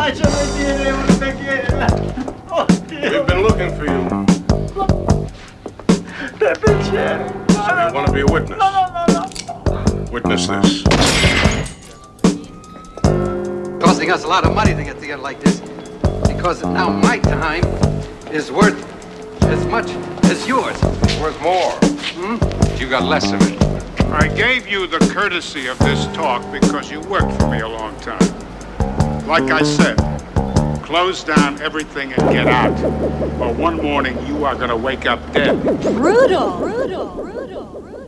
Yo me tiene usted quiera. Oh, We've been looking for you. So you want to be a witness? No. Witness this. Costing us a lot of money to get together like this. Because now my time is worth as much as yours. Worth more. You got less of it. I gave you the courtesy of this talk because you worked for me a long time. Like I said, close down everything and get out. Or one morning you are going to wake up dead. Brutal.